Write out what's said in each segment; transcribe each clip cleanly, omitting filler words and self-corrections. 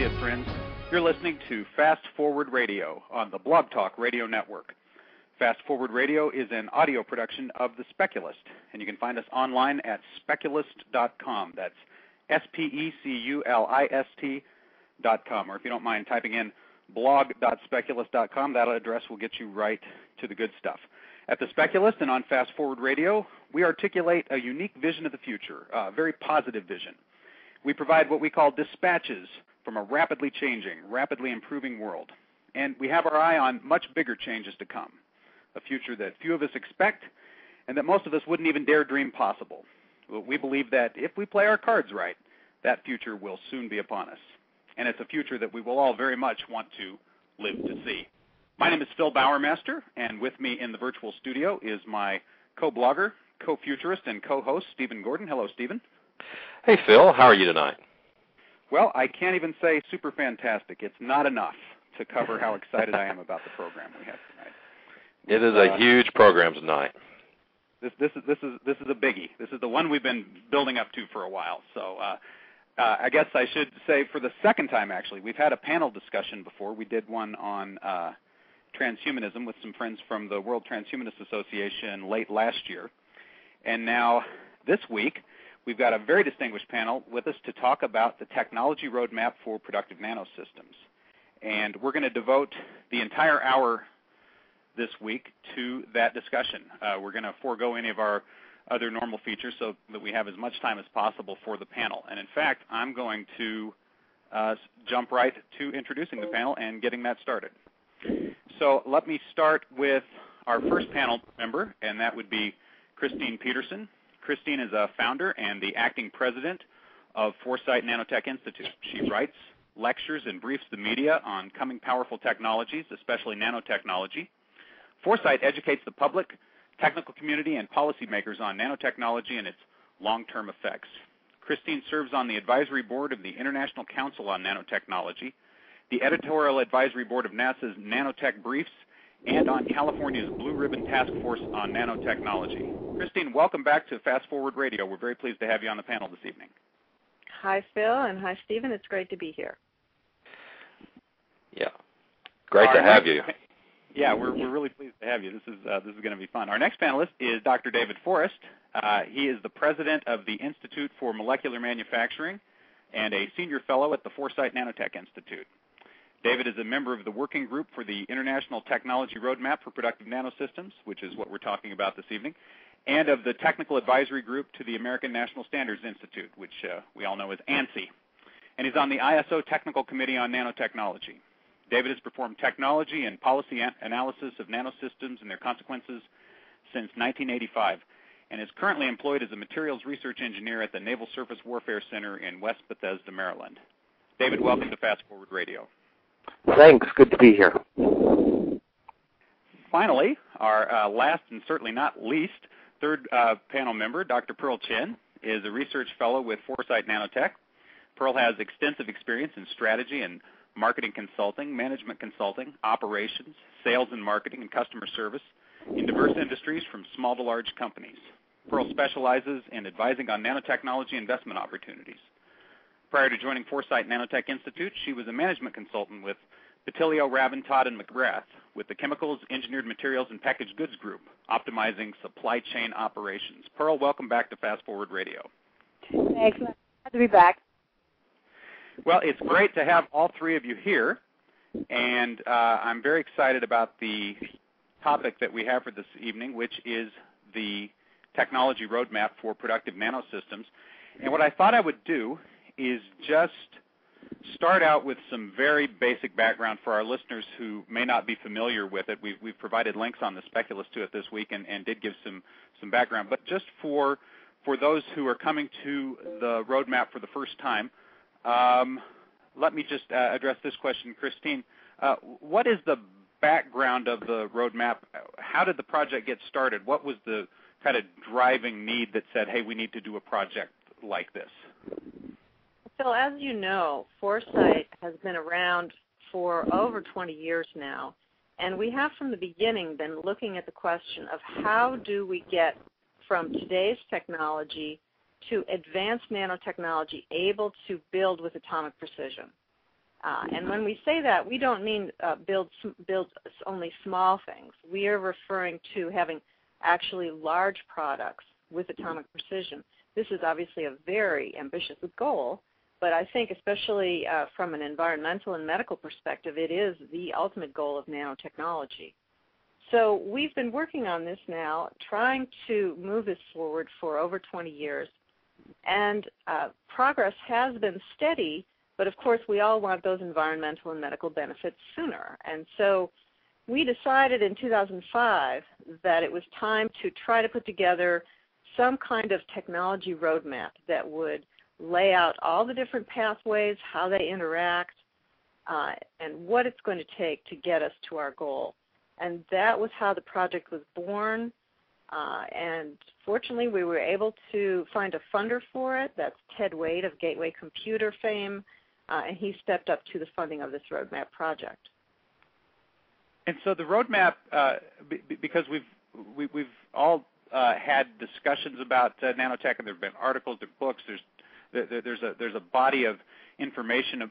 Associate friends. You're listening to Fast Forward Radio on the Blog Talk Radio Network. Fast Forward Radio is an audio production of The Speculist, and you can find us online at speculist.com. That's SPECULIST.com, or if you don't mind typing in blog.speculist.com, that address will get you right to the good stuff. At The Speculist and on Fast Forward Radio, we articulate a unique vision of the future, a very positive vision. We provide what we call dispatches from a rapidly changing, rapidly improving world. And we have our eye on much bigger changes to come, a future that few of us expect and that most of us wouldn't even dare dream possible. We believe that if we play our cards right, that future will soon be upon us. And it's a future that we will all very much want to live to see. My name is Phil Bowermaster, and with me in the virtual studio is my co-blogger, co-futurist, and co-host, Stephen Gordon. Hello, Stephen. Hey, Phil. How are you tonight? Well, I can't even say super fantastic. It's not enough to cover how excited I am about the program we have tonight. It is a huge program tonight. This is a biggie. This is the one we've been building up to for a while. So I guess I should say for the second time, actually, we've had a panel discussion before. We did one on transhumanism with some friends from the World Transhumanist Association late last year. And now this week, we've got a very distinguished panel with us to talk about the technology roadmap for productive nanosystems. And we're going to devote the entire hour this week to that discussion. We're going to forego any of our other normal features so that we have as much time as possible for the panel. And in fact, I'm going to jump right to introducing the panel and getting that started. So let me start with our first panel member, and that would be Christine Peterson. Christine is a founder and the acting president of Foresight Nanotech Institute. She writes, lectures, and briefs the media on coming powerful technologies, especially nanotechnology. Foresight educates the public, technical community, and policymakers on nanotechnology and its long-term effects. Christine serves on the advisory board of the International Council on Nanotechnology, the editorial advisory board of NASA's Nanotech Briefs, and on California's Blue Ribbon Task Force on Nanotechnology. Christine, welcome back to Fast Forward Radio. We're very pleased to have you on the panel this evening. Hi, Phil, and hi, Stephen. It's great to be here. Yeah, great to have you. Yeah, we're really pleased to have you. This is going to be fun. Our next panelist is Dr. David Forrest. He is the president of the Institute for Molecular Manufacturing and a senior fellow at the Foresight Nanotech Institute. David is a member of the Working Group for the International Technology Roadmap for Productive Nanosystems, which is what we're talking about this evening, and of the Technical Advisory Group to the American National Standards Institute, which we all know as ANSI. And he's on the ISO Technical Committee on Nanotechnology. David has performed technology and policy analysis of nanosystems and their consequences since 1985 and is currently employed as a materials research engineer at the Naval Surface Warfare Center in West Bethesda, Maryland. David, welcome to Fast Forward Radio. Thanks. Good to be here. Finally, our last and certainly not least, third panel member, Dr. Pearl Chen, is a research fellow with Foresight Nanotech. Pearl has extensive experience in strategy and marketing consulting, management consulting, operations, sales and marketing, and customer service in diverse industries from small to large companies. Pearl specializes in advising on nanotechnology investment opportunities. Prior to joining Foresight Nanotech Institute, she was a management consultant with Petilio, Rabin, Todd, and McGrath with the Chemicals, Engineered Materials, and Packaged Goods Group, optimizing supply chain operations. Pearl, welcome back to Fast Forward Radio. Thanks. Glad to be back. Well, it's great to have all three of you here, and I'm very excited about the topic that we have for this evening, which is the technology roadmap for productive nanosystems. And what I thought I would do is just start out with some very basic background for our listeners who may not be familiar with it. We've provided links on the Speculist to it this week and did give some background. But just for those who are coming to the roadmap for the first time, let me just address this question, Christine. What is the background of the roadmap? How did the project get started? What was the kind of driving need that said, hey, we need to do a project like this? So as you know, Foresight has been around for over 20 years now, and we have from the beginning been looking at the question of how do we get from today's technology to advanced nanotechnology able to build with atomic precision. And when we say that, we don't mean build only small things. We are referring to having actually large products with atomic precision. This is obviously a very ambitious goal, but I think especially from an environmental and medical perspective, it is the ultimate goal of nanotechnology. So we've been working on this now, trying to move this forward for over 20 years, and progress has been steady, but of course we all want those environmental and medical benefits sooner. And so we decided in 2005 that it was time to try to put together some kind of technology roadmap that would lay out all the different pathways, how they interact, and what it's going to take to get us to our goal. And that was how the project was born. And fortunately, we were able to find a funder for it. That's Ted Wade of Gateway Computer fame, and he stepped up to the funding of this roadmap project. And so the roadmap, because we've all had discussions about nanotech, and there have been articles, there are books. There's a body of information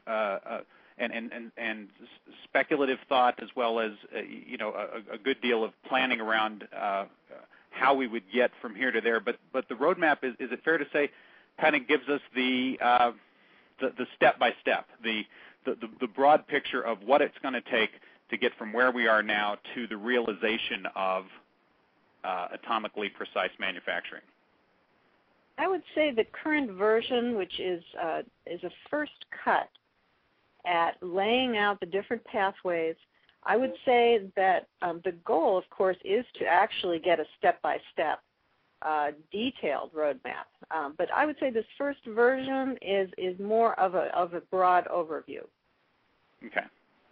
and speculative thought, as well as a good deal of planning around how we would get from here to there. But the roadmap, is it fair to say, kind of gives us the step by step, the broad picture of what it's going to take to get from where we are now to the realization of atomically precise manufacturing? I would say the current version, which is a first cut at laying out the different pathways, I would say that the goal, of course, is to actually get a step-by-step detailed roadmap. But I would say this first version is more of a broad overview. Okay.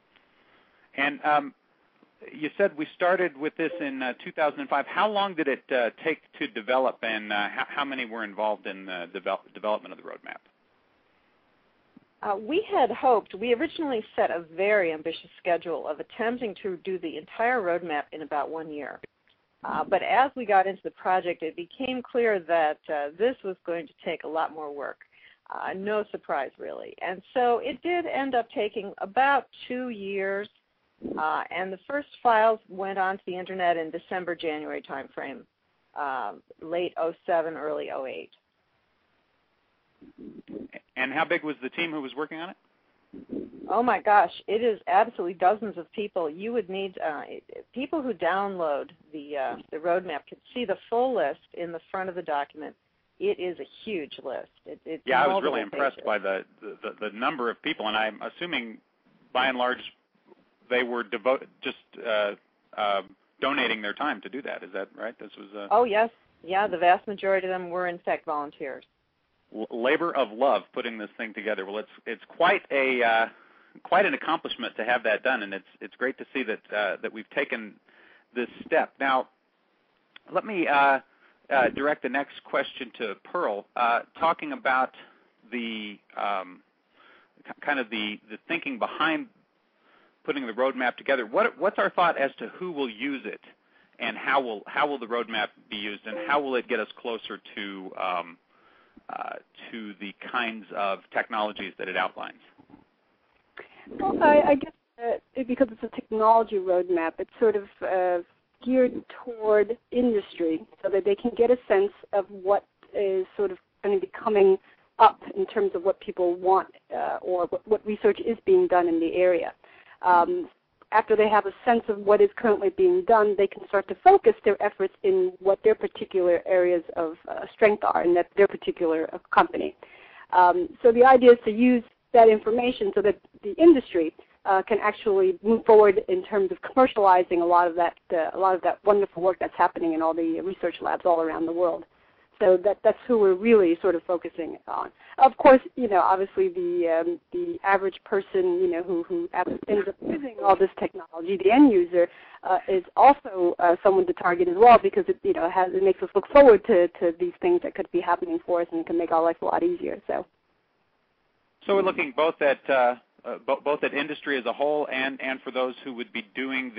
And you said we started with this in 2005. How long did it take to develop, and how many were involved in the development of the roadmap? We had hoped, we originally set a very ambitious schedule of attempting to do the entire roadmap in about 1 year. But as we got into the project, it became clear that this was going to take a lot more work. No surprise, really. And so it did end up taking about 2 years, and the first files went onto the Internet in December, January timeframe, late 07, early 08. And how big was the team who was working on it? Oh my gosh, it is absolutely dozens of people. You would need people who download the roadmap can see the full list in the front of the document. It is a huge list. It's I was really impressed by the number of people, and I'm assuming by and large they were donating their time to do that. Is that right? This was. Oh yes, yeah. The vast majority of them were in fact volunteers. Labor of love putting this thing together. Well, it's quite an accomplishment to have that done, and it's great to see that we've taken this step. Now, let me direct the next question to Pearl, talking about the kind of the thinking behind putting the roadmap together. What's our thought as to who will use it, and how will the roadmap be used, and how will it get us closer to the kinds of technologies that it outlines? Well, I guess because it's a technology roadmap, it's sort of geared toward industry so that they can get a sense of what is sort of going to be coming up in terms of what people want or what research is being done in the area. After they have a sense of what is currently being done, they can start to focus their efforts in what their particular areas of strength are in their particular company. So the idea is to use that information so that the industry can actually move forward in terms of commercializing a lot of that wonderful work that's happening in all the research labs all around the world. So that's who we're really sort of focusing on. Of course, obviously the average person, who ends up using all this technology, the end user, is also someone to target as well, because it makes us look forward to these things that could be happening for us and can make our life a lot easier. So we're looking both at industry as a whole and for those who would be doing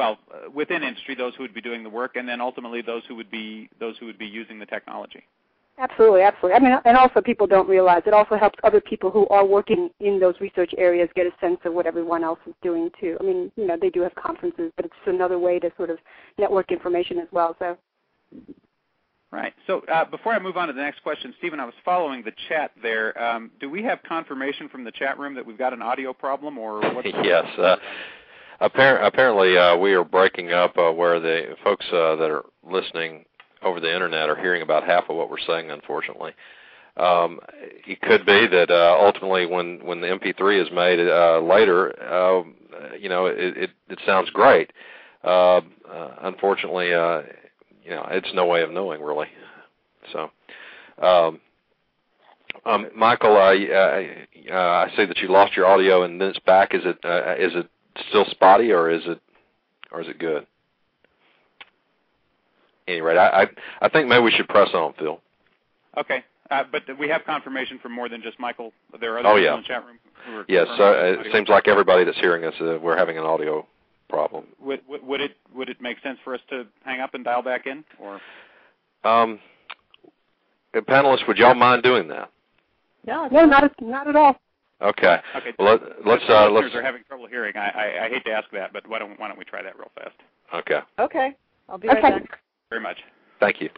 within industry, those who would be doing the work, and then ultimately those who would be using the technology. Absolutely, absolutely. I mean, and also people don't realize it also helps other people who are working in those research areas get a sense of what everyone else is doing too. I mean, they do have conferences, but it's another way to sort of network information as well. So. Right. So before I move on to the next question, Stephen, I was following the chat there. Do we have confirmation from the chat room that we've got an audio problem, or what's Yes. Apparently, we are breaking up where the folks that are listening over the internet are hearing about half of what we're saying, unfortunately. It could be that ultimately when the MP3 is made later, it sounds great. Unfortunately, it's no way of knowing, really. So, Michael, I see that you lost your audio and then it's back. Is it still spotty or is it good? Anyway, I think maybe we should press on, Phil. Okay, but we have confirmation from more than just Michael. There are other people in the chat room who are. Yes, it seems like everybody that's hearing us, we're having an audio problem. Would it make sense for us to hang up and dial back in, or? Panelists, would y'all mind doing that? No, not at all. Okay. Well, let's listeners are having trouble hearing. I hate to ask that, but why don't we try that real fast? Okay. Okay. I'll be right back. Very much. Thank you.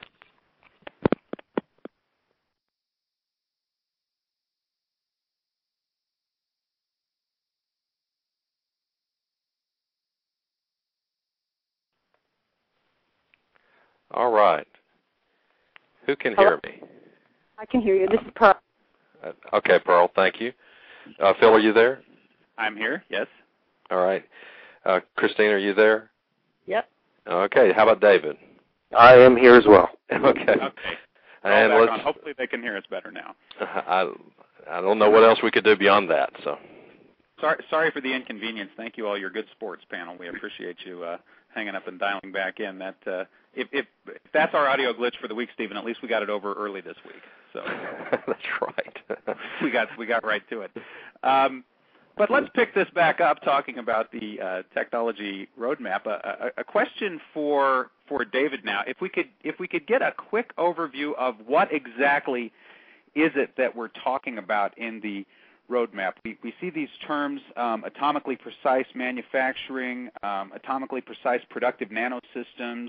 All right. Who can hear me? I can hear you. This is Pearl. Okay, Pearl, thank you. Phil, are you there? I'm here, yes. All right. Christine, are you there? Yep. Okay, how about David? I am here as well. Okay. And hopefully they can hear us better now. I don't know what else we could do beyond that. So. Sorry for the inconvenience. Thank you all. You're good sports panel. We appreciate you hanging up and dialing back in. That if that's our audio glitch for the week, Stephen, at least we got it over early this week. So that's right. we got right to it. But let's pick this back up, talking about the technology roadmap. A question for David now. If we could get a quick overview of what exactly is it that we're talking about in the roadmap. We see these terms, atomically precise manufacturing, atomically precise productive nanosystems.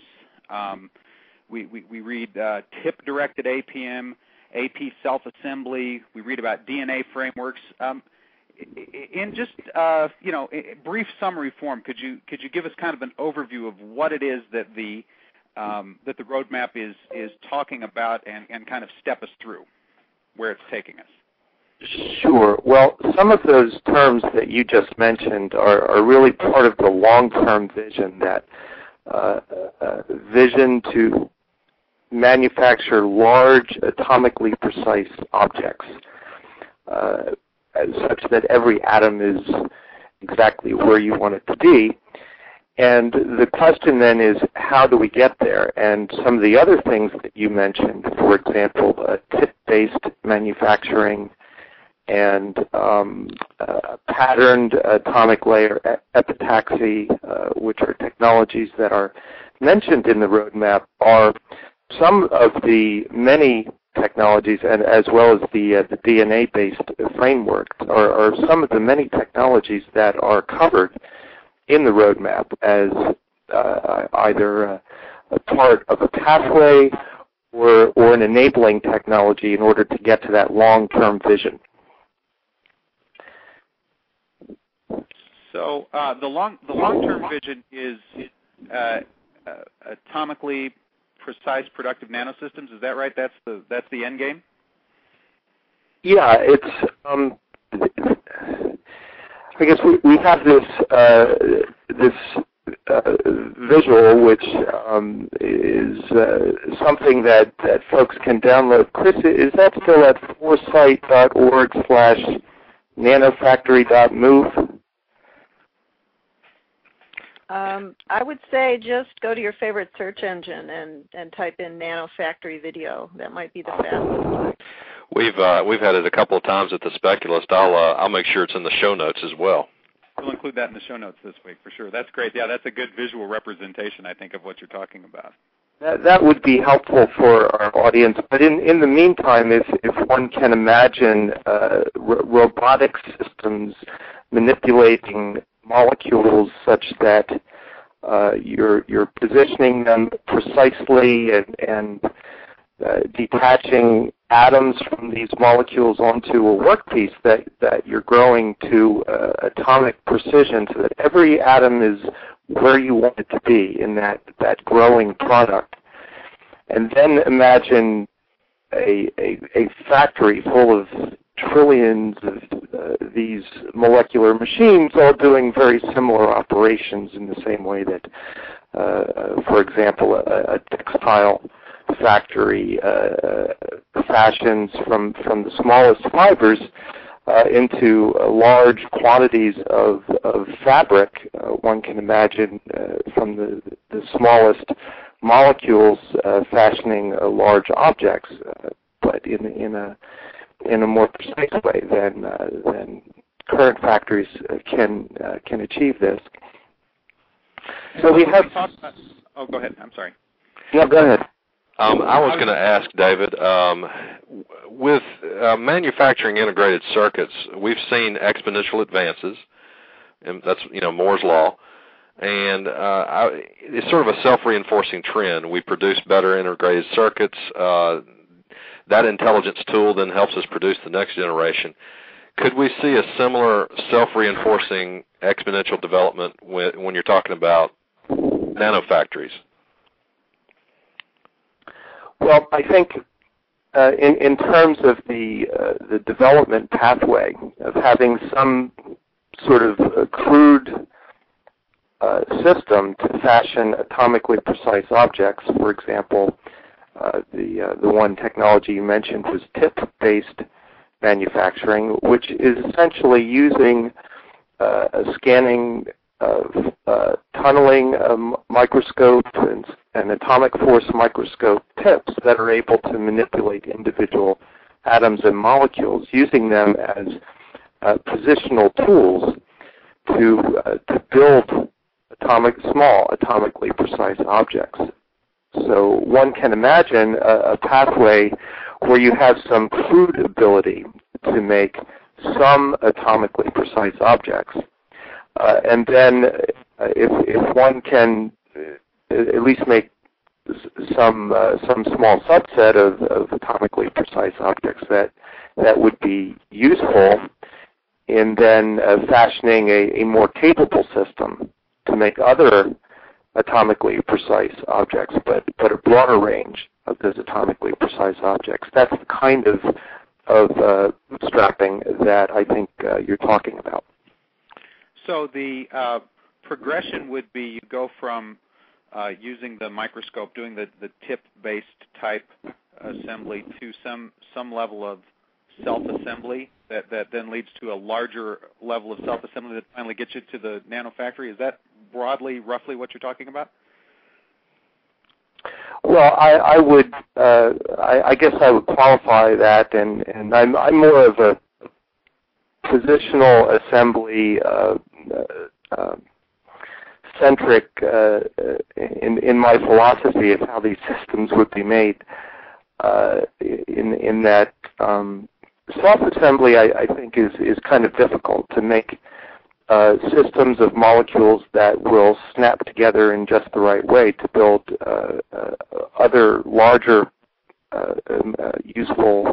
We read tip-directed APM, AP self-assembly. We read about DNA frameworks. In just brief summary form, could you give us kind of an overview of what it is that the roadmap is talking about and kind of step us through where it's taking us? Sure. Well, some of those terms that you just mentioned are really part of the long-term vision, that vision to manufacture large, atomically precise objects, such that every atom is exactly where you want it to be. And the question then is, how do we get there? And some of the other things that you mentioned, for example, tip-based manufacturing and patterned atomic layer epitaxy, which are technologies that are mentioned in the roadmap, are some of the many technologies, and as well as the DNA-based framework, are some of the many technologies that are covered in the roadmap as either a part of a pathway or an enabling technology in order to get to that long-term vision. So the long-term vision is atomically precise productive nanosystems. Is that right? That's the end game? Yeah, it's. I guess we have this visual, which is something that folks can download. Chris, is that still at foresight.org/nanofactory.move? I would say just go to your favorite search engine and type in Nanofactory video. That might be the fastest. We've had it a couple of times at the Speculist. I'll make sure it's in the show notes as well. We'll include that in the show notes this week for sure. That's great. Yeah, that's a good visual representation, I think, of what you're talking about. That would be helpful for our audience. But in the meantime, if one can imagine robotic systems manipulating molecules such that you're positioning them precisely and detaching atoms from these molecules onto a workpiece that you're growing to atomic precision so that every atom is where you want it to be in that growing product. And then imagine a factory full of trillions of these molecular machines all doing very similar operations in the same way that, for example, a textile factory fashions from the smallest fibers into large quantities of fabric. One can imagine from the smallest molecules fashioning large objects, but in a more precise way than current factories can achieve this. So we have. Oh, go ahead. I'm sorry. Yeah, go ahead. I was going to ask David, with manufacturing integrated circuits, we've seen exponential advances, and that's Moore's law, and it's sort of a self-reinforcing trend. We produce better integrated circuits. That intelligence tool then helps us produce the next generation. Could we see a similar self-reinforcing exponential development when you're talking about nanofactories? Well, I think in terms of the development pathway of having some sort of crude system to fashion atomically precise objects, for example, the one technology you mentioned was tip-based manufacturing, which is essentially using a scanning tunneling microscope and atomic force microscope tips that are able to manipulate individual atoms and molecules, using them as positional tools to build small atomically precise objects. So one can imagine a pathway where you have some crude ability to make some atomically precise objects. And then if one can at least make some small subset of atomically precise objects that would be useful in then fashioning a more capable system to make other atomically precise objects, but a broader range of those atomically precise objects. That's the kind of bootstrapping that I think you're talking about. So the progression would be you go from using the microscope, doing the tip-based type assembly to some level of self-assembly that then leads to a larger level of self-assembly that finally gets you to the nanofactory. Is that broadly, roughly what you're talking about? Well, I guess I would qualify that, and I'm more of a positional assembly centric in my philosophy of how these systems would be made. In that self-assembly, I think is kind of difficult to make systems of molecules that will snap together in just the right way to build other larger useful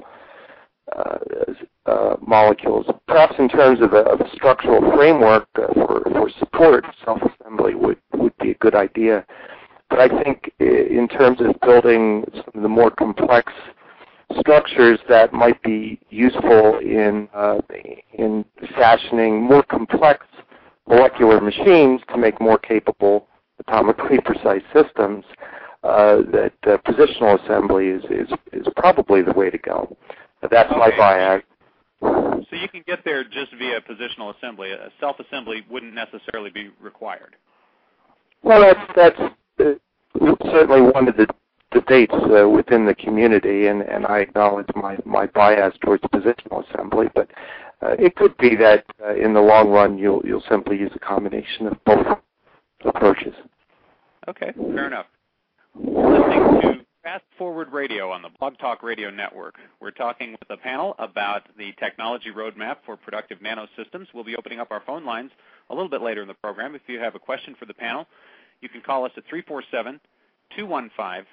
molecules. Perhaps in terms of a structural framework for support, self-assembly would be a good idea. But I think in terms of building some of the more complex structures that might be useful in fashioning more complex molecular machines to make more capable atomically precise systems, that positional assembly is probably the way to go. That's my bias. So you can get there just via positional assembly. Self-assembly wouldn't necessarily be required. Well, that's certainly one of the debates within the community, and I acknowledge my bias towards positional assembly, but it could be that in the long run you'll simply use a combination of both approaches. Okay, fair enough. You're listening to Fast Forward Radio on the Blog Talk Radio Network. We're talking with a panel about the technology roadmap for productive nanosystems. We'll be opening up our phone lines a little bit later in the program. If you have a question for the panel, you can call us at 347-215-8972.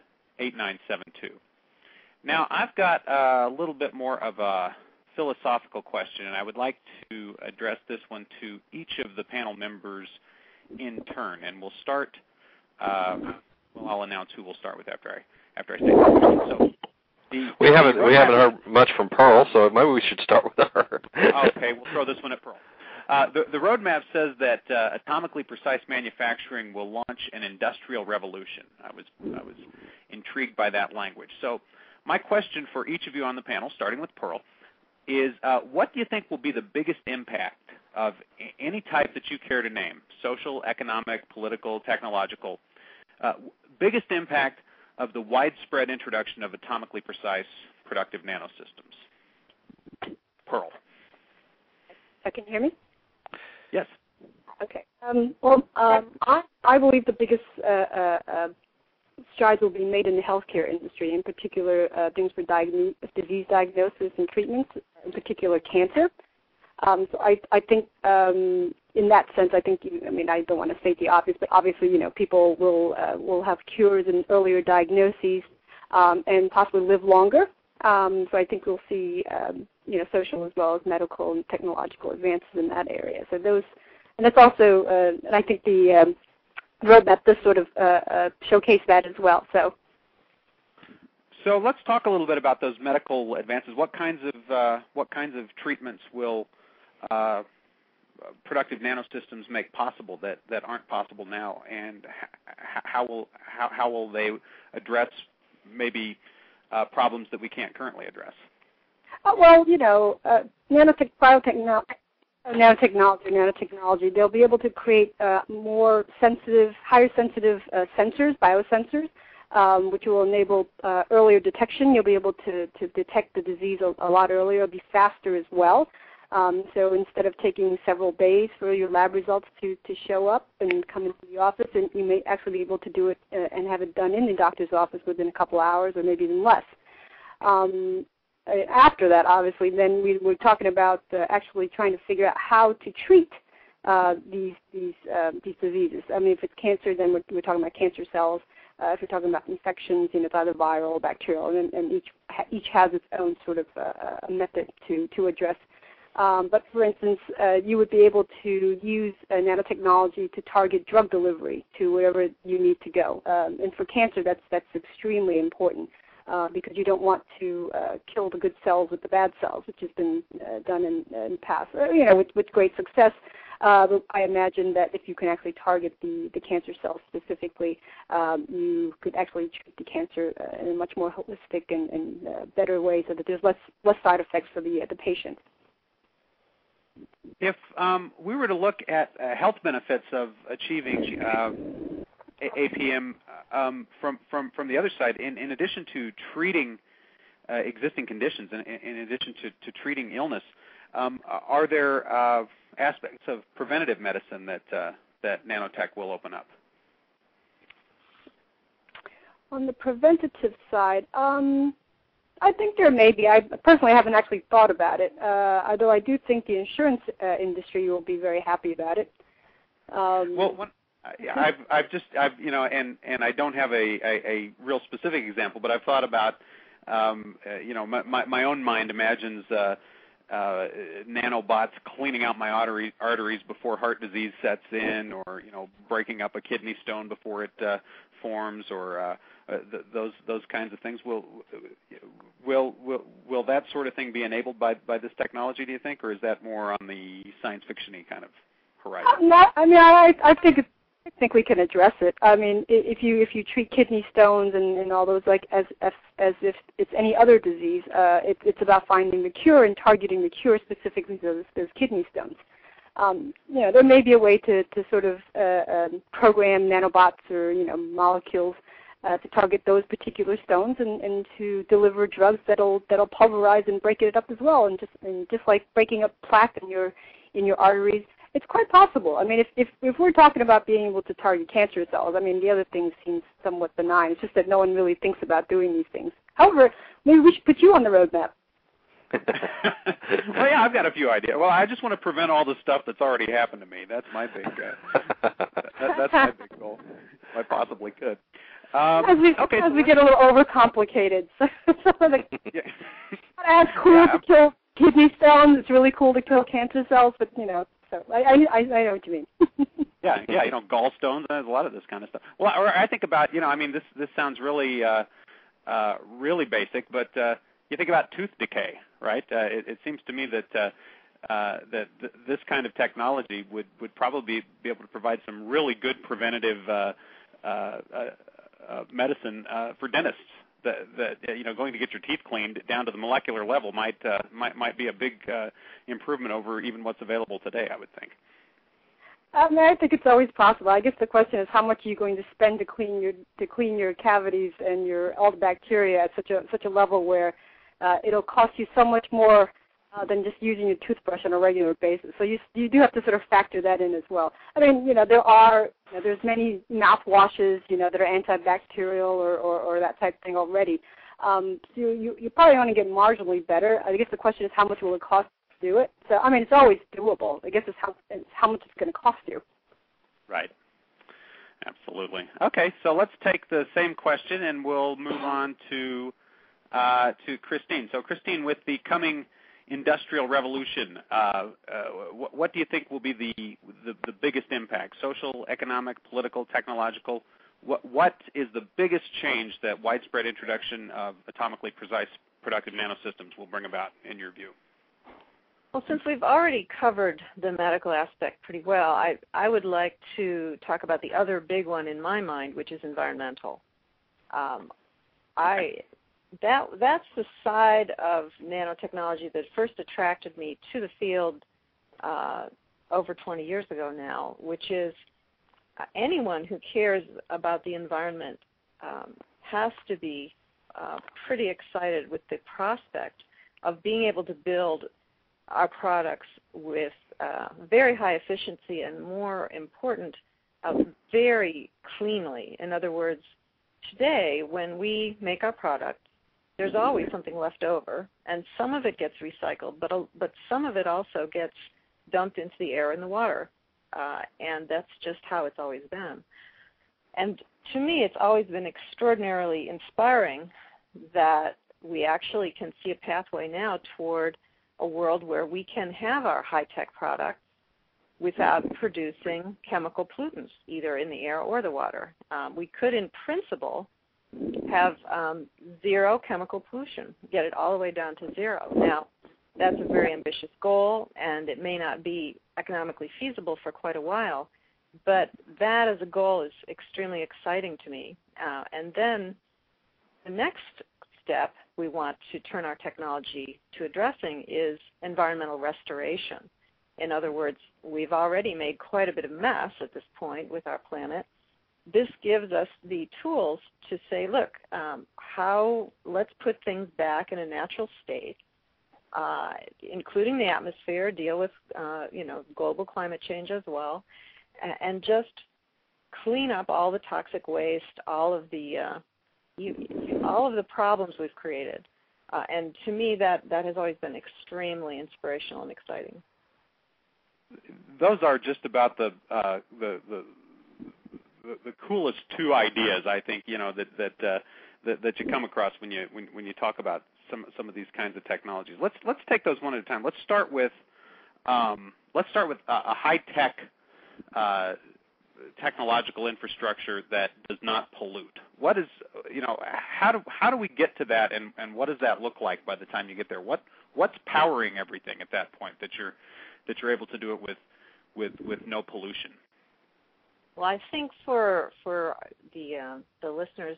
Now, I've got a little bit more of a philosophical question, and I would like to address this one to each of the panel members in turn. And we'll start, I'll announce who we'll start with after I say that. So, we haven't heard much from Pearl, so maybe we should start with her. Okay, we'll throw this one at Pearl. The roadmap says that atomically precise manufacturing will launch an industrial revolution. I was intrigued by that language. So my question for each of you on the panel, starting with Pearl, is what do you think will be the biggest impact of any type that you care to name, social, economic, political, technological, biggest impact of the widespread introduction of atomically precise productive nanosystems? Pearl. Can you hear me? Yes. Okay. I believe the biggest strides will be made in the healthcare industry, in particular things for disease diagnosis and treatments, in particular cancer. So I think in that sense, I don't want to state the obvious, but obviously, people will have cures and earlier diagnoses and possibly live longer. So I think we'll see, social as well as medical and technological advances in that area. So those, and that's also, and I think the roadmap does sort of showcase that as well. So let's talk a little bit about those medical advances. What kinds of treatments will productive nanosystems make possible that aren't possible now, and how will they address maybe problems that we can't currently address? Nanotechnology, they'll be able to create more sensitive, higher sensitive sensors, biosensors, which will enable earlier detection. You'll be able to detect the disease a lot earlier. It'll be faster as well. So instead of taking several days for your lab results to show up and come into the office, and you may actually be able to do it and have it done in the doctor's office within a couple hours or maybe even less. After that, obviously, then we're talking about actually trying to figure out how to treat these diseases. I mean, if it's cancer, then we're talking about cancer cells. If you're talking about infections, it's either viral or bacterial, and each has its own sort of method to address. But for instance, you would be able to use nanotechnology to target drug delivery to wherever you need to go. And for cancer, that's extremely important because you don't want to kill the good cells with the bad cells, which has been done in the past, with great success. But I imagine that if you can actually target the cancer cells specifically, you could actually treat the cancer in a much more holistic and better way, so that there's less side effects for the patient. If we were to look at health benefits of achieving APM from the other side, in addition to treating existing conditions, in addition to treating illness, are there aspects of preventative medicine that nanotech will open up? On the preventative side, I think there may be. I personally haven't actually thought about it, although I do think the insurance industry will be very happy about it. And I don't have a real specific example, but I've thought about, my own mind imagines nanobots cleaning out my arteries before heart disease sets in, or breaking up a kidney stone before it forms, or those kinds of things. Will that sort of thing be enabled by this technology, do you think, or is that more on the science fiction-y kind of horizon? I think we can address it. I mean, if you treat kidney stones and all those as if it's any other disease, it's about finding the cure and targeting the cure specifically to those kidney stones. There may be a way to sort of program nanobots or molecules to target those particular stones and to deliver drugs that'll pulverize and break it up as well, and just like breaking up plaque in your arteries it's quite possible. I mean, if we're talking about being able to target cancer cells, I mean, the other things seem somewhat benign. It's just that no one really thinks about doing these things. However, maybe we should put you on the roadmap. Well, yeah, I've got a few ideas. Well, I just want to prevent all the stuff that's already happened to me. That's my big that's my big goal. If I possibly could. As we get a little overcomplicated. It's cool to kill kidney stones. It's really cool to kill cancer cells, but so I know what you mean. yeah, gallstones. There's a lot of this kind of stuff. Well, or I think about I mean, this sounds really really basic, but you think about tooth decay, right? It seems to me that this kind of technology would probably be able to provide some really good preventative medicine for dentists. That going to get your teeth cleaned down to the molecular level might be a big improvement over even what's available today, I would think. I think it's always possible. I guess the question is how much are you going to spend to clean your cavities and all the bacteria at such a level where it'll cost you so much more than just using your toothbrush on a regular basis. So you do have to sort of factor that in as well. I mean, there's many mouthwashes, that are antibacterial or that type of thing already. So you probably want to get marginally better. I guess the question is how much will it cost to do it? So, I mean, it's always doable. I guess it's how much it's going to cost you. Right. Absolutely. Okay, so let's take the same question and we'll move on to Christine. So, Christine, with the coming industrial revolution, what do you think will be the biggest impact? Social, economic, political, technological? What is the biggest change that widespread introduction of atomically precise productive nanosystems will bring about, in your view? Well, since we've already covered the medical aspect pretty well, I would like to talk about the other big one in my mind, which is environmental. That's the side of nanotechnology that first attracted me to the field over 20 years ago now, which is anyone who cares about the environment has to be pretty excited with the prospect of being able to build our products with very high efficiency and, more important, very cleanly. In other words, today when we make our product, there's always something left over, and some of it gets recycled, but some of it also gets dumped into the air and the water, and that's just how it's always been. And to me, it's always been extraordinarily inspiring that we actually can see a pathway now toward a world where we can have our high-tech products without producing chemical pollutants, either in the air or the water. We could, in principle, have zero chemical pollution, get it all the way down to zero. Now, that's a very ambitious goal, and it may not be economically feasible for quite a while, but that as a goal is extremely exciting to me. And then the next step we want to turn our technology to addressing is environmental restoration. In other words, we've already made quite a bit of mess at this point with our planet. This gives us the tools to say, look, let's put things back in a natural state, including the atmosphere, deal with global climate change as well, and just clean up all the toxic waste, all of the problems we've created. And to me, that has always been extremely inspirational and exciting. Those are just about the coolest two ideas, I think, that you come across when you talk about some of these kinds of technologies. Let's take those one at a time. Let's start with a high-tech technological infrastructure that does not pollute. What is, how do we get to that, and what does that look like by the time you get there? What's powering everything at that point that you're able to do it with no pollution? Well, I think for the listeners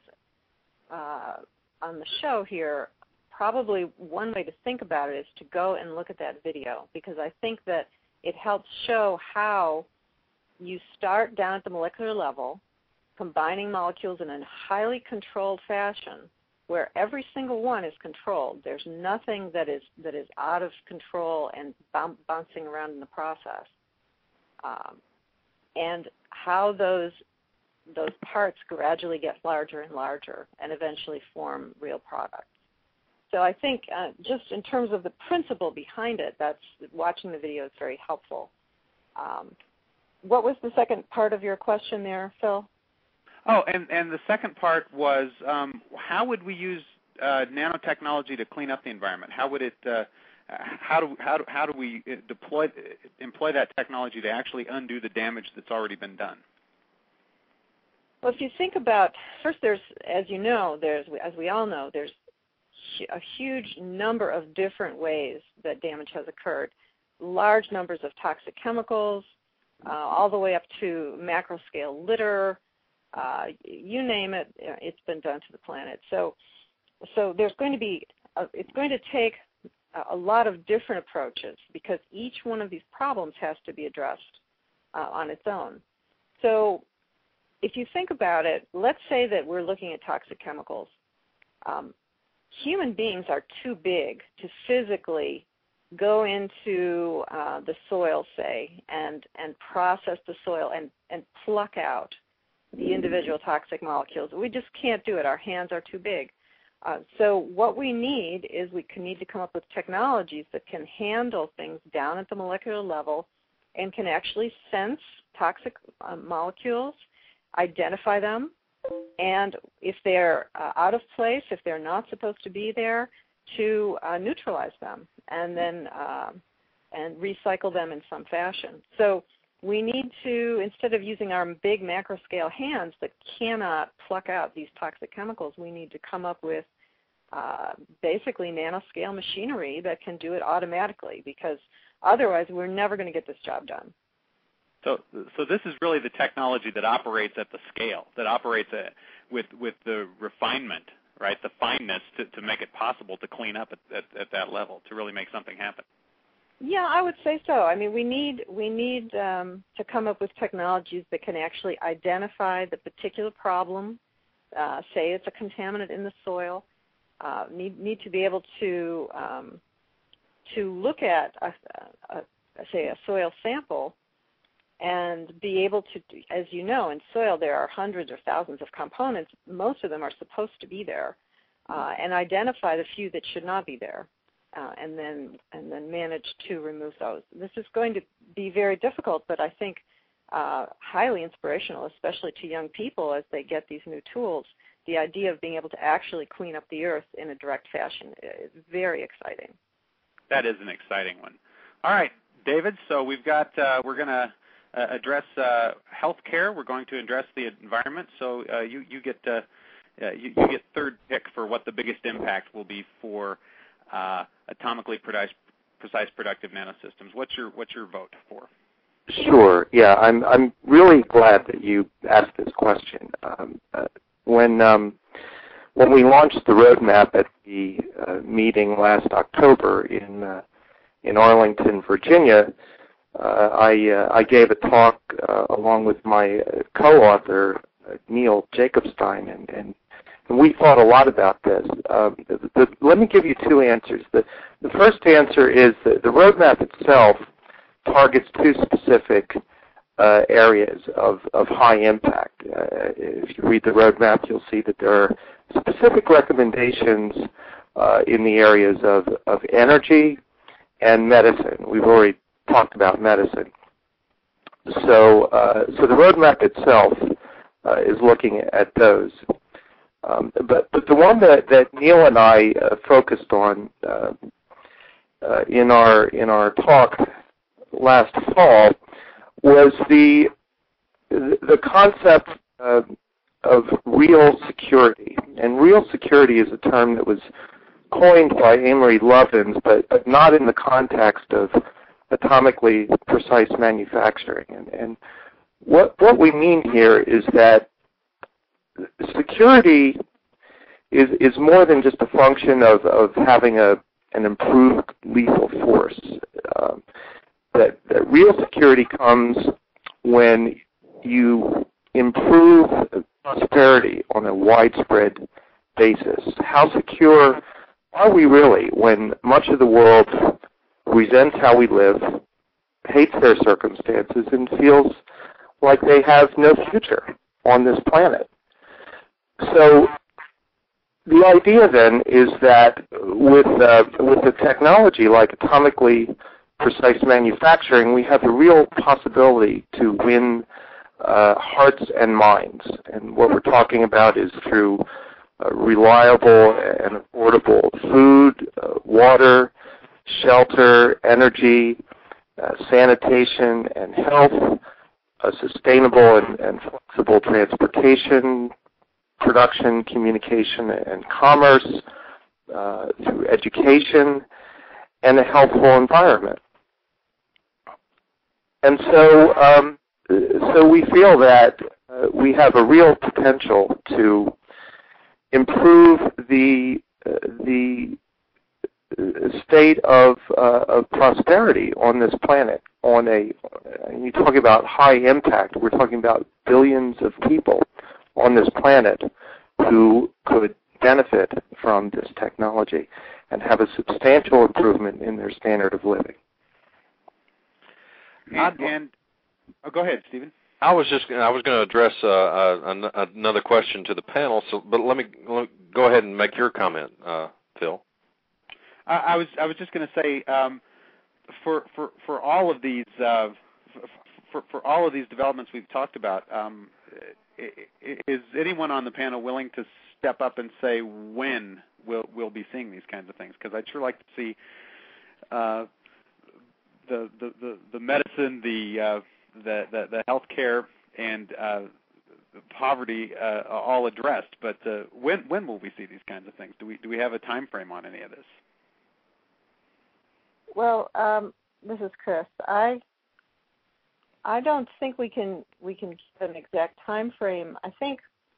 on the show here, probably one way to think about it is to go and look at that video, because I think that it helps show how you start down at the molecular level, combining molecules in a highly controlled fashion where every single one is controlled. There's nothing that is out of control and bouncing around in the process. and how those parts gradually get larger and larger and eventually form real products. So I think just in terms of the principle behind it, that's watching the video is very helpful. What was the second part of your question there, Phil? Oh, and the second part was how would we use nanotechnology to clean up the environment? How would it? How do we employ that technology to actually undo the damage that's already been done? Well, if you think about, first there's, as you know, as we all know, there's a huge number of different ways that damage has occurred. Large numbers of toxic chemicals, all the way up to macro-scale litter, you name it, it's been done to the planet. So there's going to be, it's going to take a lot of different approaches because each one of these problems has to be addressed on its own. So if you think about it, let's say that we're looking at toxic chemicals. Human beings are too big to physically go into the soil, say, and process the soil and pluck out the individual toxic molecules. We just can't do it. Our hands are too big. So what we need is we need to come up with technologies that can handle things down at the molecular level and can actually sense toxic molecules, identify them, and if they're out of place, if they're not supposed to be there, to neutralize them and then and recycle them in some fashion. So we need to, instead of using our big macro-scale hands that cannot pluck out these toxic chemicals, we need to come up with basically nanoscale machinery that can do it automatically, because otherwise we're never going to get this job done. So this is really the technology that operates at the scale, that operates with the refinement, right, the fineness to make it possible to clean up at that level, to really make something happen. Yeah, I would say so. I mean, we need to come up with technologies that can actually identify the particular problem. Say it's a contaminant in the soil. Need to be able to look at say a soil sample and be able to, as you know, in soil there are hundreds or thousands of components. Most of them are supposed to be there, and identify the few that should not be there, and then manage to remove those. This is going to be very difficult, but I think highly inspirational, especially to young people as they get these new tools. The idea of being able to actually clean up the earth in a direct fashion is very exciting. That is an exciting one. All right, David. So we've got we're going to address healthcare. We're going to address the environment. So you get third pick for what the biggest impact will be for atomically precise productive nanosystems. What's your vote for? Sure. Yeah, I'm really glad that you asked this question. When we launched the roadmap at the meeting last October in Arlington, Virginia, I gave a talk along with my co-author Neil Jacobstein, and we thought a lot about this. Let me give you two answers. The first answer is that the roadmap itself targets two specific areas of high impact. If you read the roadmap, you'll see that there are specific recommendations in the areas of energy and medicine. We've already talked about medicine. So the roadmap itself is looking at those. But the one that Neil and I focused on in our talk last fall was the concept of real security. And real security is a term that was coined by Amory Lovins, but not in the context of atomically precise manufacturing. And what we mean here is that security is more than just a function of having an improved lethal force. That real security comes when you improve prosperity on a widespread basis. How secure are we really when much of the world resents how we live, hates their circumstances and feels like they have no future on this planet. So the idea then is that with a technology like atomically precise manufacturing, we have a real possibility to win hearts and minds. And what we're talking about is through reliable and affordable food, water, shelter, energy, sanitation and health, sustainable and flexible transportation, production, communication, and commerce, through education, and a healthful environment. And so we feel that we have a real potential to improve the state of prosperity on this planet. You talk about high impact. We're talking about billions of people on this planet who could benefit from this technology and have a substantial improvement in their standard of living. Go ahead, Stephen. I was going to address another question to the panel. But let me go ahead and make your comment, Phil. I was just going to say, for all of these for all of these developments we've talked about, is anyone on the panel willing to step up and say when we'll be seeing these kinds of things? Because I'd sure like to see the medicine, the healthcare, and the poverty all addressed. But when will we see these kinds of things? Do we have a time frame on any of this? Well, this is Chris. I don't think we can give an exact time frame. I think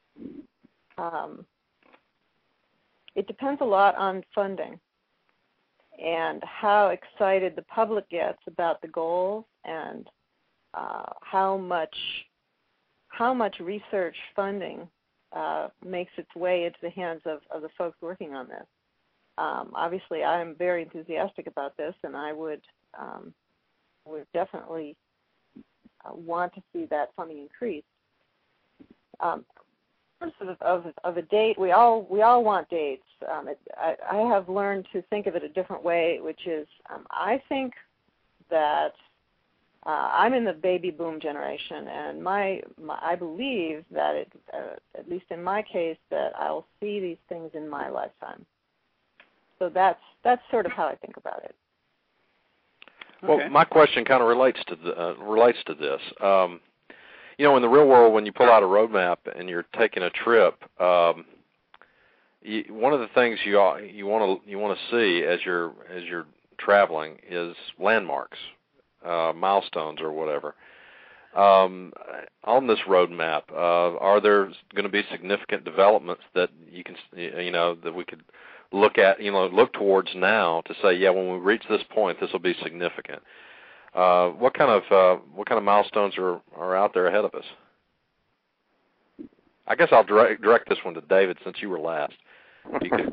it depends a lot on funding and how excited the public gets about the goals and how much research funding makes its way into the hands of the folks working on this. Obviously, I am very enthusiastic about this, and I would definitely want to see that funding increase. In terms of a date, we all want dates. I have learned to think of it a different way, which is I think that I'm in the baby boom generation, and I believe that at least in my case, that I'll see these things in my lifetime. So that's sort of how I think about it. Well, okay. My question kind of relates to this. In the real world, when you pull out a roadmap and you're taking a trip, one of the things you want to see as you're traveling is landmarks, milestones, or whatever. On this roadmap, are there going to be significant developments that you can, that we could look at, look towards now to say, yeah, when we reach this point, this will be significant. What kind of milestones are out there ahead of us? I guess I'll direct this one to David since you were last. Okay.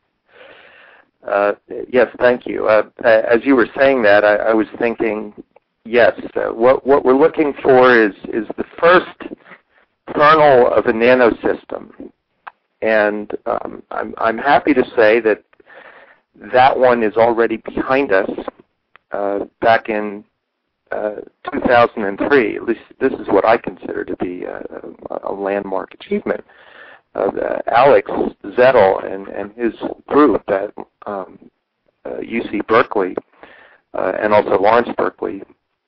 Yes, thank you. As you were saying that, I was thinking, yes, what we're looking for is the first kernel of a nanosystem. And I'm happy to say that one is already behind us. Back in 2003, at least this is what I consider to be a landmark achievement. Alex Zettel and his group at UC Berkeley and also Lawrence Berkeley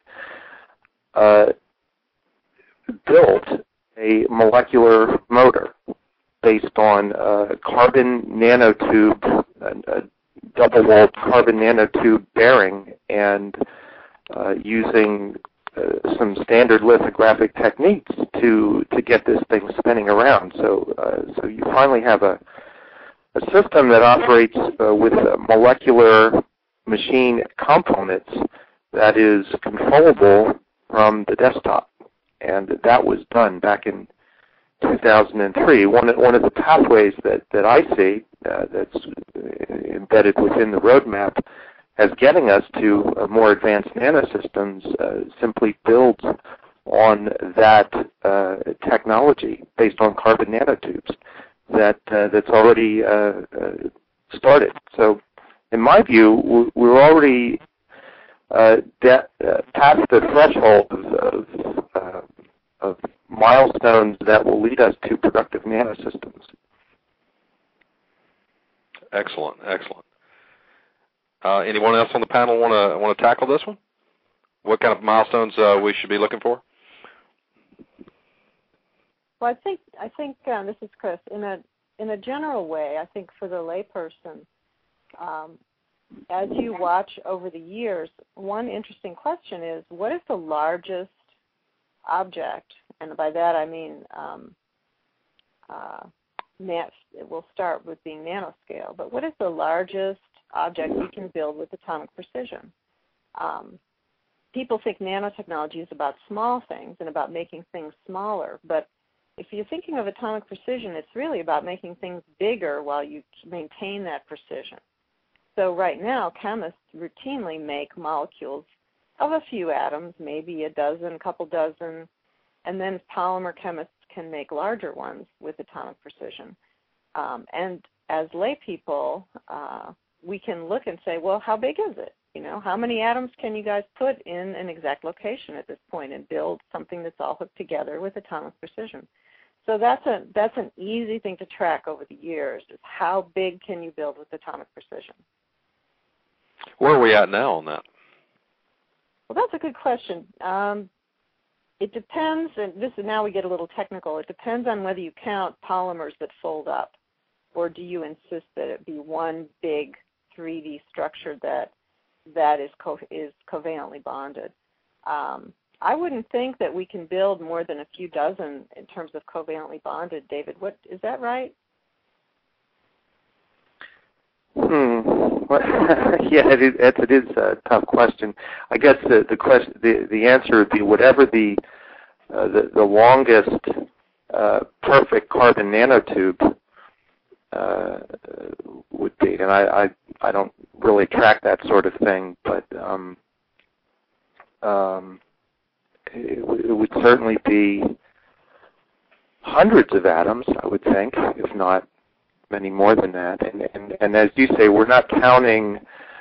built a molecular motor based on carbon nanotube, a double-walled carbon nanotube bearing, and using some standard lithographic techniques to get this thing spinning around. So you finally have a system that operates with molecular machine components that is controllable from the desktop, and that was done back in 2003. One of the pathways that I see that's embedded within the roadmap as getting us to more advanced nanosystems simply builds on that technology based on carbon nanotubes that's already started. So, in my view, we're already past the threshold of milestones that will lead us to productive nanosystems. Excellent, excellent. Anyone else on the panel want to tackle this one? What kind of milestones we should be looking for? Well, I think this is Chris. In a general way, I think for the layperson, as you watch over the years, one interesting question is, what is the largest object? And by that I mean, it will start with being nanoscale, but what is the largest object we can build with atomic precision? People think nanotechnology is about small things and about making things smaller, but if you're thinking of atomic precision, it's really about making things bigger while you maintain that precision. So right now, chemists routinely make molecules of a few atoms, maybe a dozen, couple dozen, and then polymer chemists can make larger ones with atomic precision. And as lay people, we can look and say, well, how big is it? You know, how many atoms can you guys put in an exact location at this point and build something that's all hooked together with atomic precision? So that's an easy thing to track over the years, is how big can you build with atomic precision? Where are we at now on that? Well, that's a good question. It depends, and now we get a little technical. It depends on whether you count polymers that fold up, or do you insist that it be one big 3D structure that is covalently bonded. I wouldn't think that we can build more than a few dozen in terms of covalently bonded. David, is that right? Well, yeah, it is a tough question. I guess the answer would be whatever the longest perfect carbon nanotube would be, and I don't really track that sort of thing, but it would certainly be hundreds of atoms, I would think, if not many more than that. And as you say, we're not counting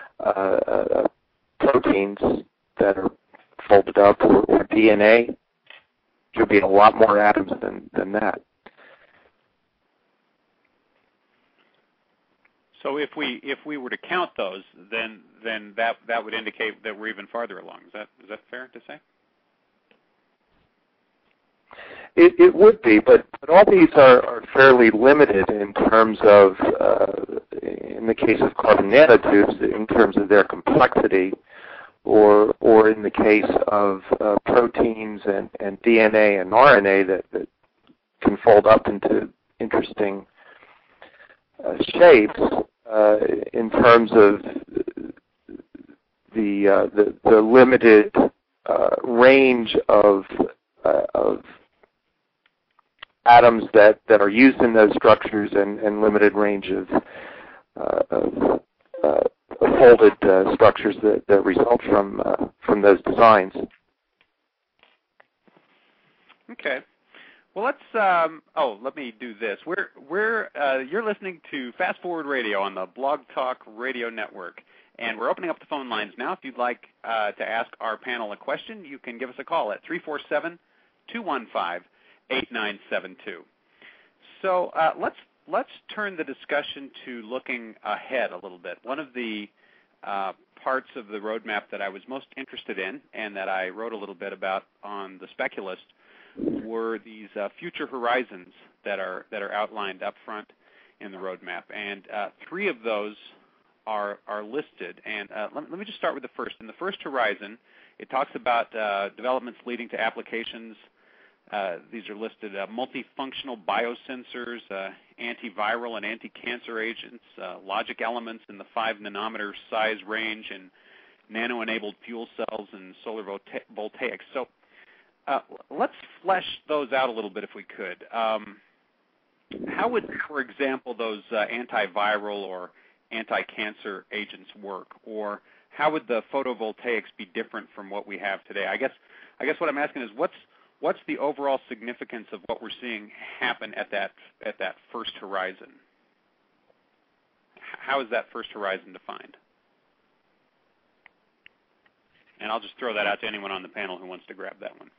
proteins that are folded up or DNA. There would be a lot more atoms than that. So if we were to count those, then that would indicate that we're even farther along. Is that fair to say? It would be, but all these are fairly limited in terms of, in the case of carbon nanotubes, in terms of their complexity, or in the case of proteins and DNA and RNA that can fold up into interesting shapes. In terms of the limited range of atoms that are used in those structures and limited range of folded structures that result from those designs. Okay. Well, let's. Let me do this. You're listening to Fast Forward Radio on the Blog Talk Radio Network, and we're opening up the phone lines now. If you'd like to ask our panel a question, you can give us a call at 347-215-8972. So let's turn the discussion to looking ahead a little bit. One of the parts of the roadmap that I was most interested in, and that I wrote a little bit about on the Speculist, were these future horizons that are outlined up front in the roadmap, and three of those are listed. And let me just start with the first. In the first horizon, it talks about developments leading to applications. These are listed: multifunctional biosensors, antiviral and anti-cancer agents, logic elements in the 5 nanometer size range, and nano-enabled fuel cells and solar voltaics. So let's flesh those out a little bit if we could. How would, for example, those antiviral or anti-cancer agents work? Or how would the photovoltaics be different from what we have today? I guess what I'm asking is what's the overall significance of what we're seeing happen at that first horizon? How is that first horizon defined? And I'll just throw that out to anyone on the panel who wants to grab that one.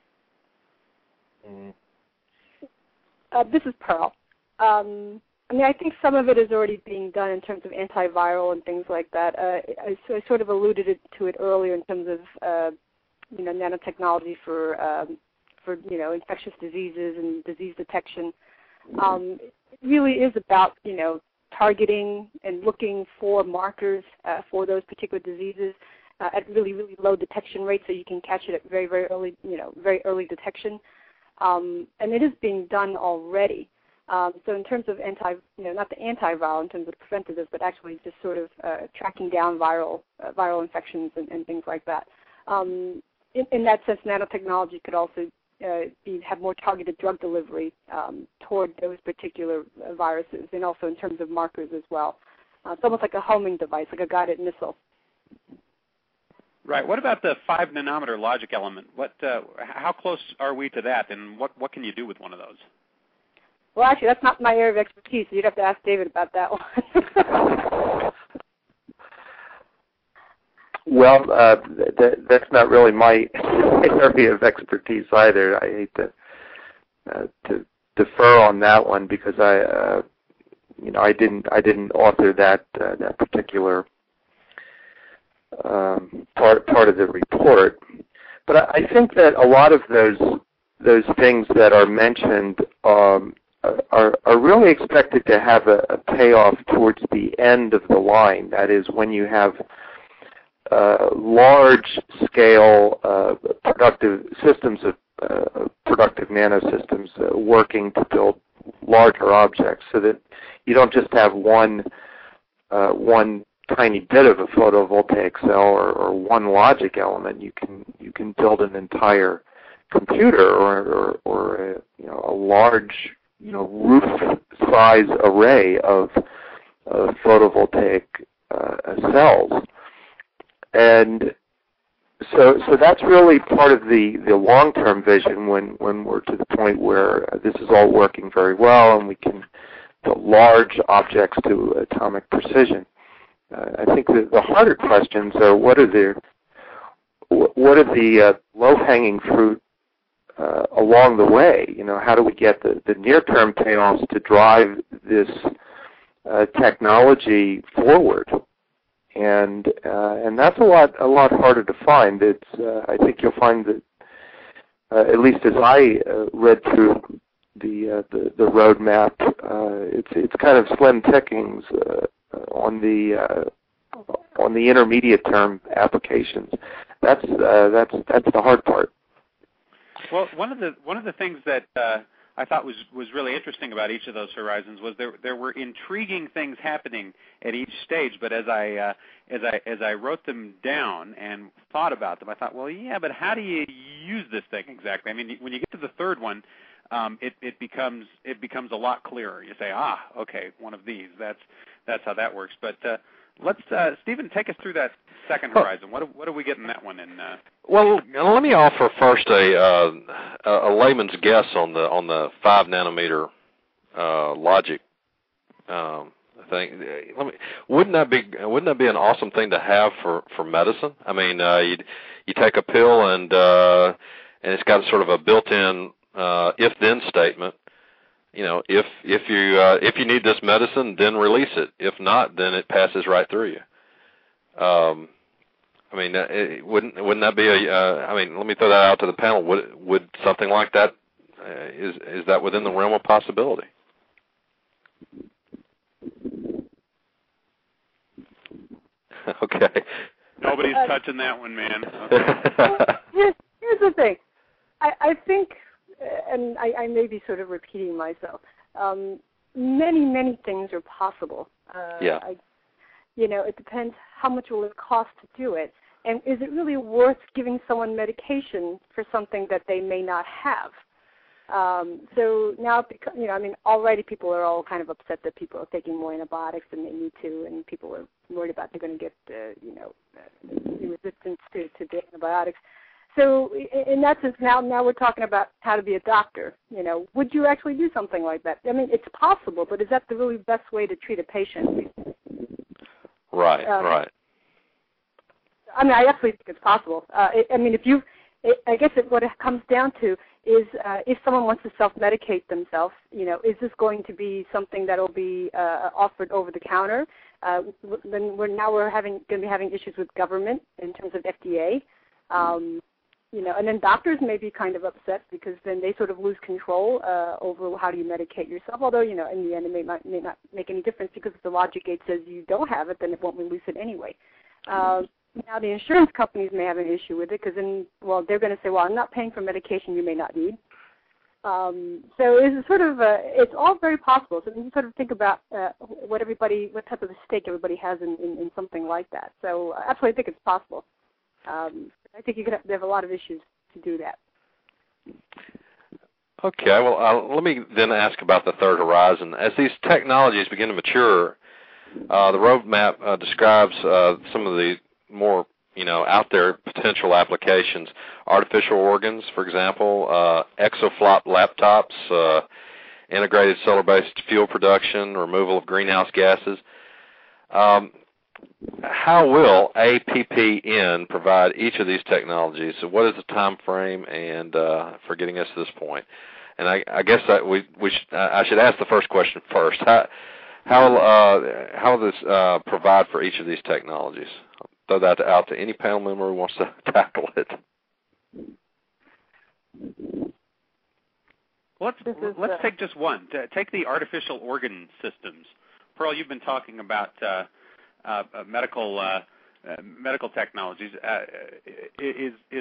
This is Pearl. I mean, I think some of it is already being done in terms of antiviral and things like that. I sort of alluded to it earlier in terms of nanotechnology for infectious diseases and disease detection. It really is about targeting and looking for markers for those particular diseases at really, really low detection rates, so you can catch it at very, very early, very early detection. And it is being done already. So in terms of not the antiviral in terms of preventative, but actually just sort of tracking down viral infections and things like that. In that sense, nanotechnology could also have more targeted drug delivery toward those particular viruses, and also in terms of markers as well. It's almost like a homing device, like a guided missile. Right. What about the 5 nanometer logic element? How close are we to that, and what can you do with one of those? Well, actually, that's not my area of expertise, so you'd have to ask David about that one. Well, that's not really my area of expertise either. I hate to defer on that one because I didn't author that particular part of the report. But I think that a lot of those things that are mentioned are really expected to have a payoff towards the end of the line. That is, when you have large-scale productive systems of productive nanosystems working to build larger objects, so that you don't just have one tiny bit of a photovoltaic cell or one logic element. You can build an entire computer or a large roof-size array of photovoltaic cells. And so that's really part of the long-term vision when we're to the point where this is all working very well and we can build large objects to atomic precision. I think the harder questions are what are the low-hanging fruit along the way? How do we get the near-term payoffs to drive this technology forward? And that's a lot harder to find. I think you'll find that at least as I read through the roadmap, it's kind of slim pickings on the intermediate term applications. That's the hard part. Well, one of the things that I thought was really interesting about each of those horizons was there were intriguing things happening at each stage. But as I wrote them down and thought about them, I thought, well, yeah, but how do you use this thing exactly? I mean, when you get to the third one, it becomes a lot clearer. You say, okay, one of these. That's how that works. But let's Stephen, take us through that second horizon. What are we getting that one in? Well, let me offer first a layman's guess on the 5 nanometer logic thing. Wouldn't that be an awesome thing to have for medicine? I mean, you take a pill and it's got sort of a built-in if-then statement. If you need this medicine, then release it. If not, then it passes right through you. I mean, wouldn't that be I mean, let me throw that out to the panel. Would something like that is that within the realm of possibility? Okay. Nobody's touching that one, man. Okay. Here's the thing. I think, and I may be sort of repeating myself, many things are possible. Yeah. It depends how much will it cost to do it, and is it really worth giving someone medication for something that they may not have? So now, already people are all kind of upset that people are taking more antibiotics than they need to, and people are worried about they're going to get, resistance to the antibiotics. So in that sense, now we're talking about how to be a doctor. Would you actually do something like that? I mean, it's possible, but is that the really best way to treat a patient? Right, right. I mean, I actually think it's possible. I guess what it comes down to is if someone wants to self-medicate themselves, is this going to be something that will be offered over the counter? Then we're going to be having issues with government in terms of FDA. And then doctors may be kind of upset because then they sort of lose control over how do you medicate yourself. Although, in the end, it may not make any difference because if the logic gate says you don't have it, then it won't release it anyway. Now, the insurance companies may have an issue with it because then, they're going to say, I'm not paying for medication you may not need. So it's sort of, it's all very possible. So you sort of think about what type of a stake everybody has in something like that. So absolutely, I think it's possible. I think they have a lot of issues to do that. Okay, well, let me then ask about the third horizon. As these technologies begin to mature, the roadmap describes some of the more, out there potential applications. Artificial organs, for example, exoflop laptops, integrated solar-based fuel production, removal of greenhouse gases. How will APPN provide each of these technologies? So what is the time frame and for getting us to this point? And I guess that I should ask the first question first. How will this provide for each of these technologies? I'll throw that out to any panel member who wants to tackle it. Let's take just one. Take the artificial organ systems. Pearl, you've been talking about medical technologies. Is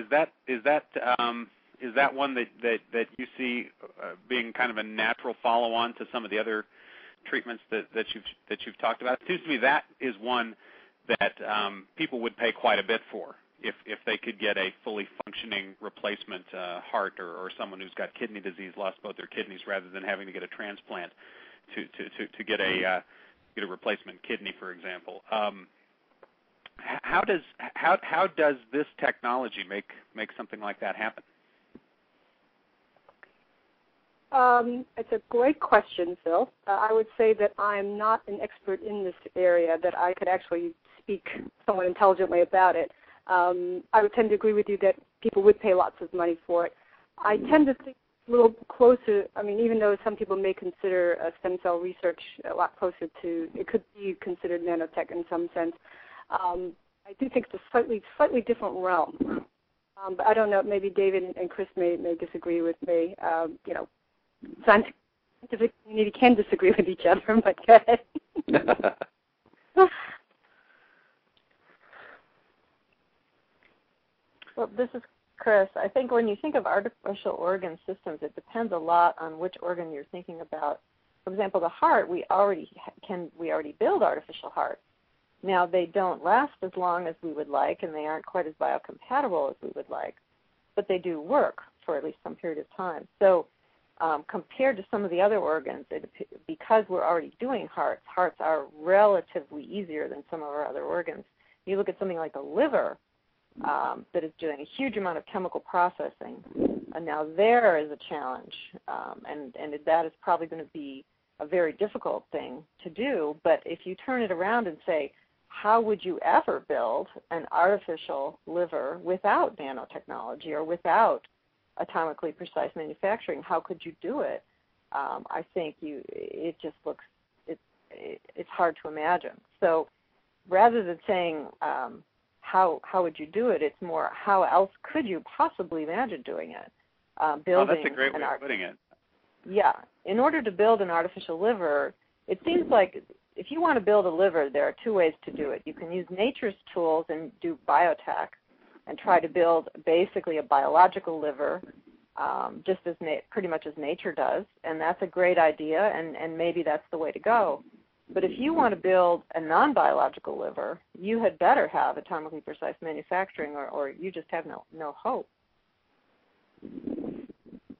that one that you see being kind of a natural follow-on to some of the other treatments that you've talked about? It seems to me that is one that people would pay quite a bit for if they could get a fully functioning replacement heart or someone who's got kidney disease, lost both their kidneys, rather than having to get a transplant to get a replacement kidney, for example. How does this technology make something like that happen? It's a great question, Phil. I would say that I'm not an expert in this area that I could actually speak somewhat intelligently about it. I would tend to agree with you that people would pay lots of money for it. I tend to think a little closer, even though some people may consider stem cell research a lot closer to, it could be considered nanotech in some sense. I do think it's a slightly different realm. But I don't know, maybe David and Chris may disagree with me. Scientific community can disagree with each other, but go ahead. Well, this is Chris. I think when you think of artificial organ systems, it depends a lot on which organ you're thinking about. For example, the heart, we already build artificial hearts. Now, they don't last as long as we would like, and they aren't quite as biocompatible as we would like, but they do work for at least some period of time. So compared to some of the other organs, because we're already doing hearts are relatively easier than some of our other organs. You look at something like the liver, that is doing a huge amount of chemical processing, and now there is a challenge, and that is probably going to be a very difficult thing to do. But if you turn it around and say, how would you ever build an artificial liver without nanotechnology or without atomically precise manufacturing? How could you do it? I think it just looks, it's hard to imagine. So rather than saying how would you do it, it's more how else could you possibly imagine doing it? Building that's a great way of putting it. Yeah. In order to build an artificial liver, it seems like if you want to build a liver, there are two ways to do it. You can use nature's tools and do biotech and try to build basically a biological liver, just as pretty much as nature does, and that's a great idea, and maybe that's the way to go. But if you want to build a non-biological liver, you had better have atomically precise manufacturing, or you just have no hope.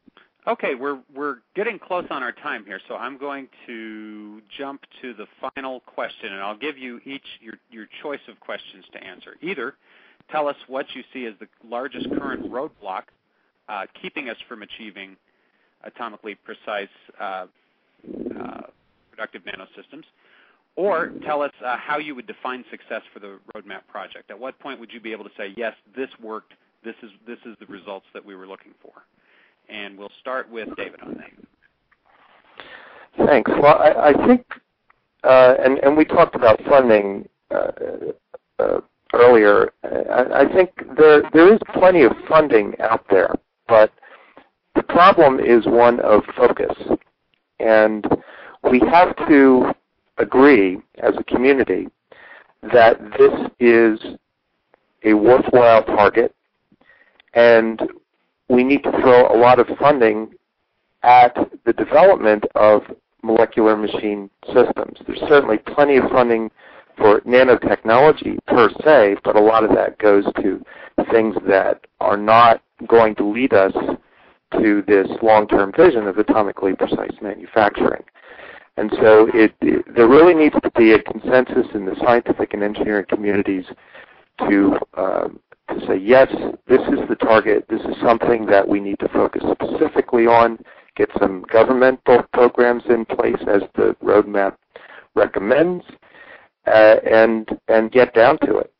Okay, we're getting close on our time here, so I'm going to jump to the final question, and I'll give you each your choice of questions to answer. Either tell us what you see as the largest current roadblock keeping us from achieving atomically precise productive nanosystems, or tell us how you would define success for the roadmap project. At what point would you be able to say, yes, this worked, this is the results that we were looking for? And we'll start with David on that. Thanks. Well, I think, and we talked about funding earlier. I think there is plenty of funding out there, but the problem is one of focus. And we have to agree as a community that this is a worthwhile target, and we need to throw a lot of funding at the development of molecular machine systems. There's certainly plenty of funding for nanotechnology per se, but a lot of that goes to things that are not going to lead us to this long-term vision of atomically precise manufacturing. And so there really needs to be a consensus in the scientific and engineering communities to say, yes, this is the target, this is something that we need to focus specifically on, get some governmental programs in place as the roadmap recommends, and get down to it.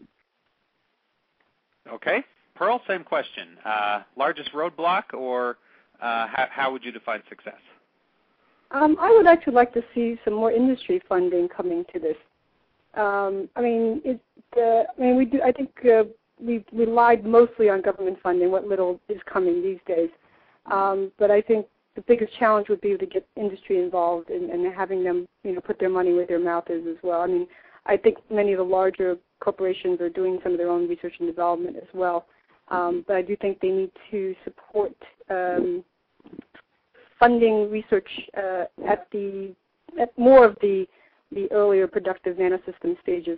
Okay. Pearl, same question. Largest roadblock, or how would you define success? I would actually like to see some more industry funding coming to this. I think we've relied mostly on government funding, what little is coming these days. But I think the biggest challenge would be to get industry involved and having them, put their money where their mouth is as well. I mean, I think many of the larger corporations are doing some of their own research and development as well. But I do think they need to support funding research at more of the earlier productive nanosystem stages.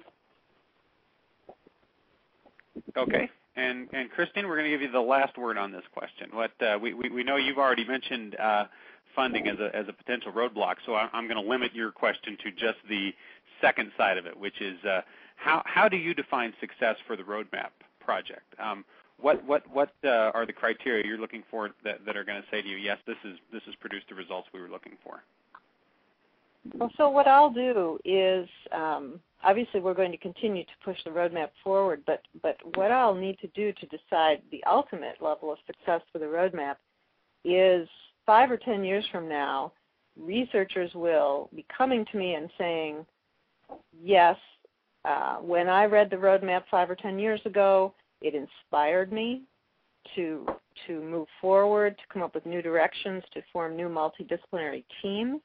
Okay. And Christine, we're going to give you the last word on this question. We know you've already mentioned funding as a potential roadblock, so I'm going to limit your question to just the second side of it, which is how do you define success for the roadmap project? What are the criteria you're looking for that are going to say to you, yes, this has produced the results we were looking for? Well, so what I'll do is, obviously we're going to continue to push the roadmap forward, but what I'll need to do to decide the ultimate level of success for the roadmap is 5 or 10 years from now, researchers will be coming to me and saying, yes, when I read the roadmap 5 or 10 years ago, it inspired me to move forward, to come up with new directions, to form new multidisciplinary teams.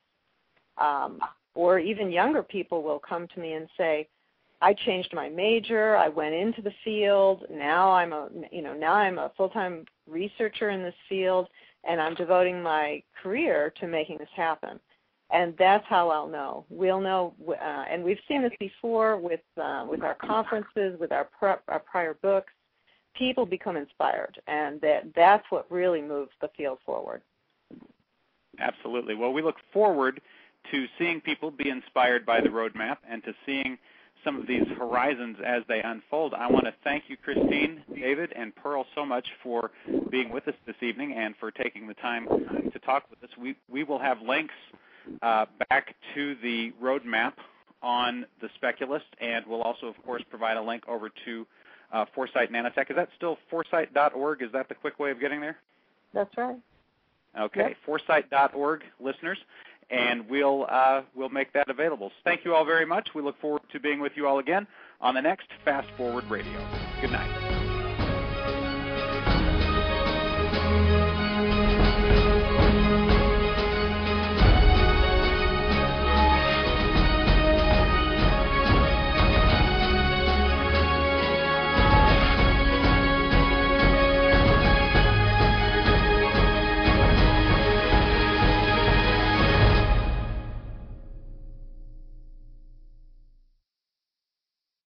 Or even younger people will come to me and say, I changed my major, I went into the field, now I'm a full-time researcher in this field, and I'm devoting my career to making this happen. And that's how I'll know. We'll know, and we've seen this before with our conferences, with our prior books. People become inspired, and that's what really moves the field forward. Absolutely. Well, we look forward to seeing people be inspired by the roadmap and to seeing some of these horizons as they unfold. I want to thank you, Christine, David, and Pearl so much for being with us this evening and for taking the time to talk with us. We will have links back to the roadmap on the Speculist, and we'll also, of course, provide a link over to Foresight Nanotech. Is that still foresight.org? Is that the quick way of getting there? That's right. Okay, yep. Foresight.org, listeners, and we'll make that available. Thank you all very much. We look forward to being with you all again on the next Fast Forward Radio. Good night.